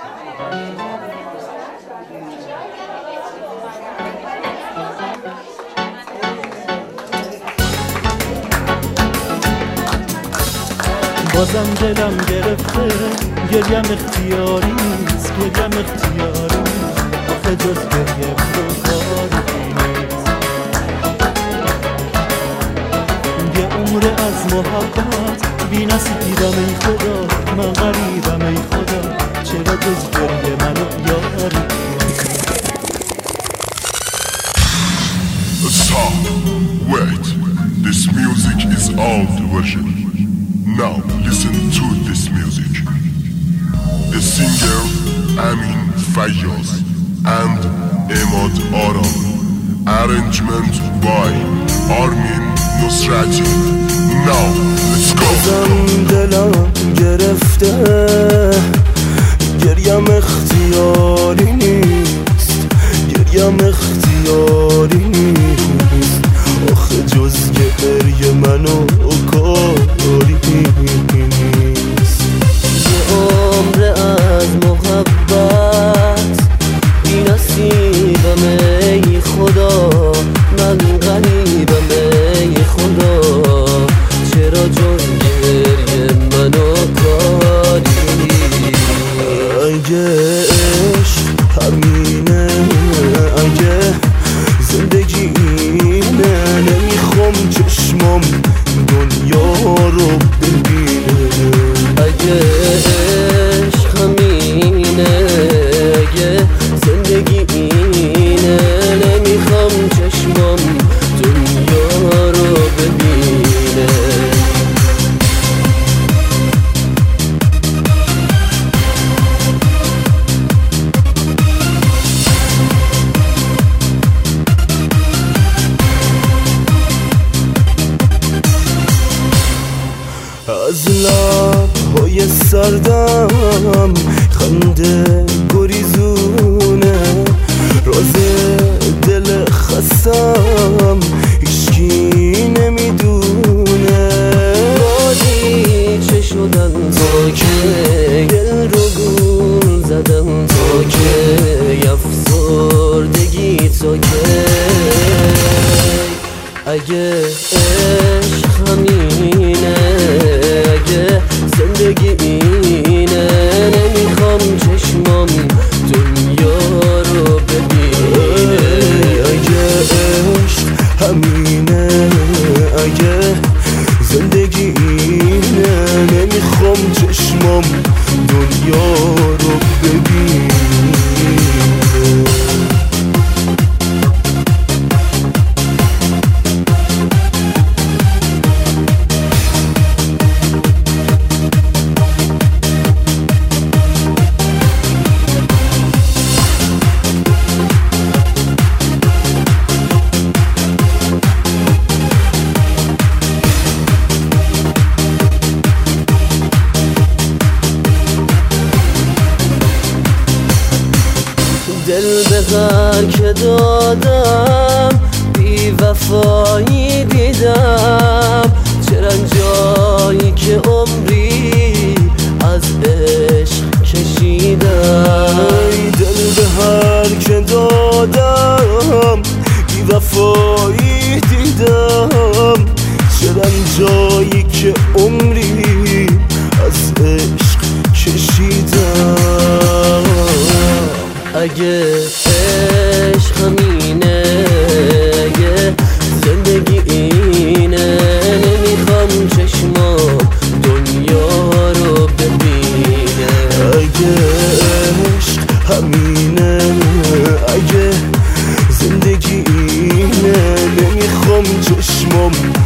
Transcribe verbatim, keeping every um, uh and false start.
بازم دلم گرفته گریم اختیاری نیست، گریم اختیاری آخه جز گریم تو کاری نیست. یه عمر از محبت بی نصیبم ای خدا، من غریبم ای خدا، چرا جز گریه منو یاری نیست. Stop, wait, this music is old version. Now listen to this music. The singer Amin Fayyaz and Emad Aram. Arrangement by Armin Nusrati. Now let's go. بازم دلم گرفته گریم اختیاری نیست، گریم اختیاری نیست آخه جز گریه منو کاری نیست. یه عمر از محبت بی نصیبم ای خدا، من غریبم ای خدا، چرا جز گریه منو کاری نیست. اگه عشق همینه، اگه زندگی اینه، نمیخوام چشمام دنیا رو ببینه. اگه عشق همینه، اگه زندگی اینه، نمیخوام چشمام دنیا رو ببینه. از لب‌های سردم خنده گریزونه، راز دل خستم هیچکی نمیدونه. بادی چه شدن تا که گل رو گول زدم، تا که افسردگی تا که اگه عشق همینه، اگه زندگی اینه، نمیخوام چشمام دنیا رو ببینه. اگه عشق همینه، اگه زندگی اینه، نمیخوام چشمام دنیا رو ببینه. دل به غر که دادم، بی وفایی دیدم، چرا جایی که عمری از عشق کشیدم. دل به هر که دادم، بی وفایی دیدم، چرا جایی که عمری از عشق کشیدم. اگه عشق همینه، اگه زندگی اینه، نمیخوام چشمام دنیا رو ببینه. اگه عشق همینه، اگه زندگی اینه، نمیخوام چشمام